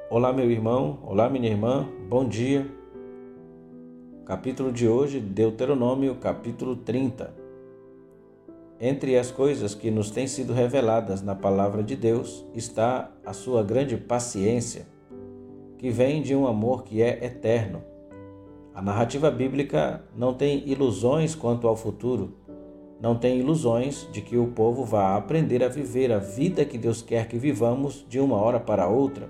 Olá, meu irmão, olá, minha irmã, bom dia. Capítulo de hoje, Deuteronômio, capítulo 30. Entre as coisas que nos têm sido reveladas na palavra de Deus está a sua grande paciência, que vem de um amor que é eterno. A narrativa bíblica não tem ilusões quanto ao futuro, não tem ilusões de que o povo vá aprender a viver a vida que Deus quer que vivamos de uma hora para outra.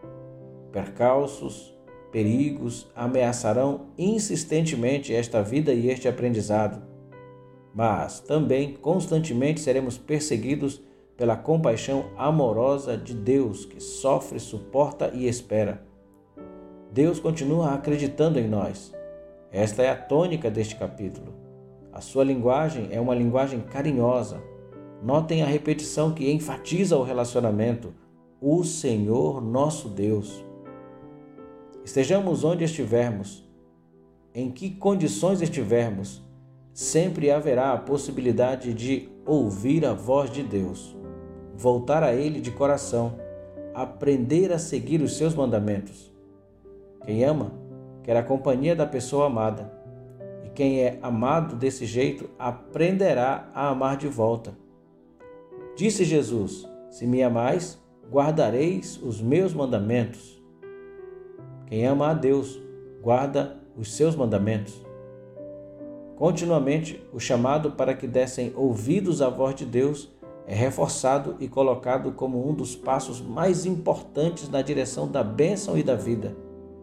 Percalços, perigos ameaçarão insistentemente esta vida e este aprendizado, mas também constantemente seremos perseguidos pela compaixão amorosa de Deus que sofre, suporta e espera. Deus continua acreditando em nós. Esta é a tônica deste capítulo. A sua linguagem é uma linguagem carinhosa. Notem a repetição que enfatiza o relacionamento. O Senhor nosso Deus. Estejamos onde estivermos, em que condições estivermos, sempre haverá a possibilidade de ouvir a voz de Deus, voltar a Ele de coração, aprender a seguir os seus mandamentos. Quem ama, quer a companhia da pessoa amada, e quem é amado desse jeito aprenderá a amar de volta. Disse Jesus: se me amais, guardareis os meus mandamentos. Quem ama a Deus, guarda os seus mandamentos. Continuamente, o chamado para que dessem ouvidos à voz de Deus é reforçado e colocado como um dos passos mais importantes na direção da bênção e da vida.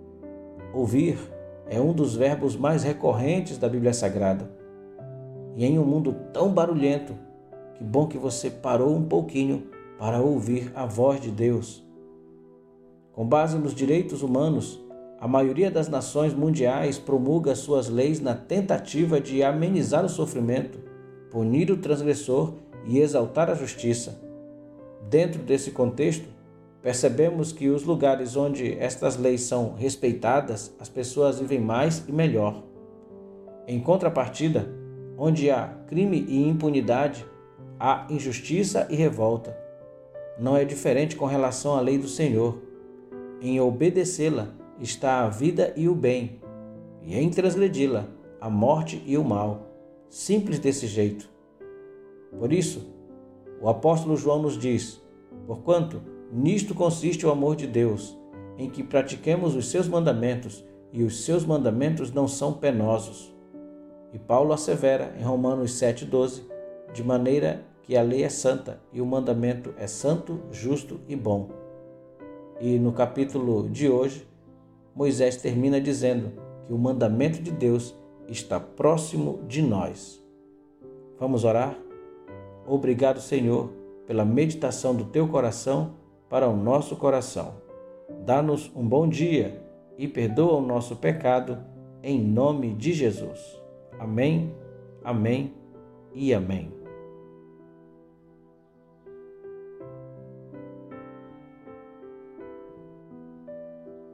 Ouvir é um dos verbos mais recorrentes da Bíblia Sagrada. E em um mundo tão barulhento, que bom que você parou um pouquinho para ouvir a voz de Deus. Com base nos direitos humanos, a maioria das nações mundiais promulga suas leis na tentativa de amenizar o sofrimento, punir o transgressor e exaltar a justiça. Dentro desse contexto, percebemos que os lugares onde estas leis são respeitadas, as pessoas vivem mais e melhor. Em contrapartida, onde há crime e impunidade, há injustiça e revolta. Não é diferente com relação à lei do Senhor. Em obedecê-la está a vida e o bem, e em transgredi-la a morte e o mal. Simples desse jeito. Por isso, o apóstolo João nos diz: porquanto nisto consiste o amor de Deus, em que pratiquemos os seus mandamentos, e os seus mandamentos não são penosos. E Paulo assevera em Romanos 7,12, de maneira que a lei é santa e o mandamento é santo, justo e bom. E no capítulo de hoje, Moisés termina dizendo que o mandamento de Deus está próximo de nós. Vamos orar? Obrigado, Senhor, pela meditação do teu coração para o nosso coração. Dá-nos um bom dia e perdoa o nosso pecado, em nome de Jesus. Amém, amém e amém.